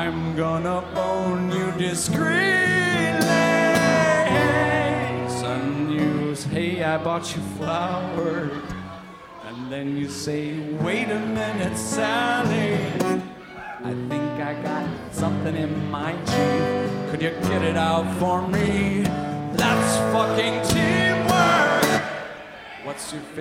I'm gonna bone you discreetly. Son, you say, hey, I bought you flowers. And then you say, wait a minute, Sally. I think I got something in my Jeep. Could you get it out for me? That's fucking teamwork. What's your